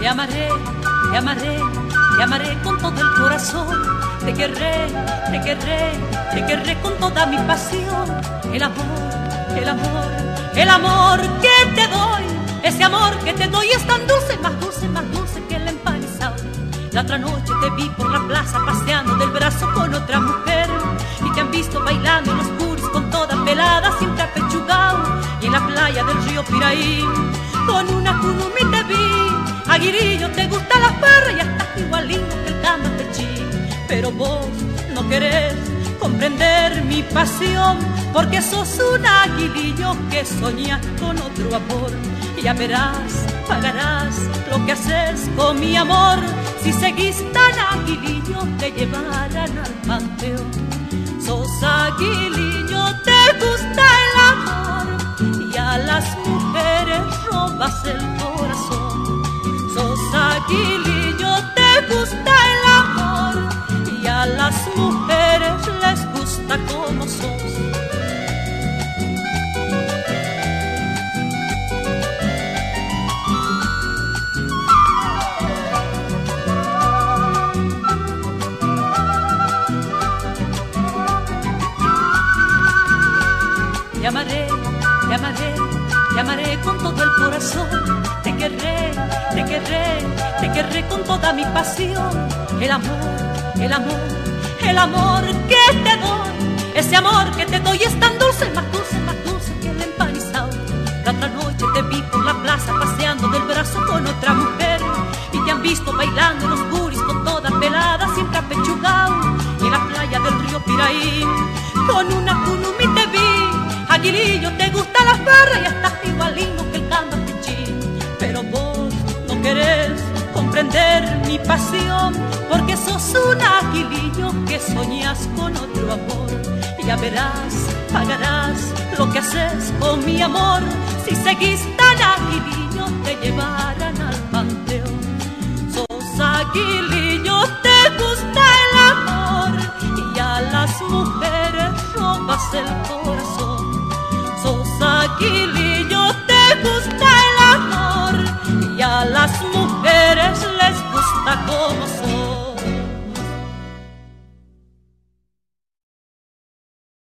amaré, te amaré, te amaré con todo el corazón. Te querré, te querré, te querré con toda mi pasión. El amor, el amor, el amor que te doy, ese amor que te doy es tan dulce, más dulce, más dulce que el empanizado. La otra noche te vi por la plaza paseando del brazo con otra mujer, y te han visto bailando en los puris con toda pelada, siempre apechugado, y en la playa del río Piraí con una curumi te vi. Aguirillo, te gusta la farra y estás igual lindo que el Camapechí, pero vos no querés comprender mi pasión, porque sos un aguilillo que soñas con otro amor. Ya verás, pagarás lo que haces con mi amor. Si seguís tan aguilillo te llevarán al panteón. Sos aguilillo, te gusta el amor, y a las mujeres robas el corazón. Sos aguilillo, te gusta el amor, y a las mujeres les gusta como sos. Te amaré, te amaré, te amaré con todo el corazón. Te querré, te querré, te querré con toda mi pasión. El amor, el amor, el amor que te doy, ese amor que te doy es tan dulce, más dulce, más dulce que el empanizado. La otra noche te vi por la plaza paseando del brazo con otra mujer, y te han visto bailando en los buris con toda pelada, siempre apechugado, y en la playa del río Piraí con una curumi te vi. Aguilillo, te gusta la farra y estás igual lindo que el Camapechí, pero vos no querés comprender mi pasión, porque sos un aguilillo que soñas con otro amor. Ya verás, pagarás lo que haces con mi amor. Si seguís tan aguilillo te llevarán al panteón. Sos aguilillo, te gusta el amor, y a las mujeres robas el corazón. Sos aguilillo, te gusta el amor, y a las mujeres les gusta como son.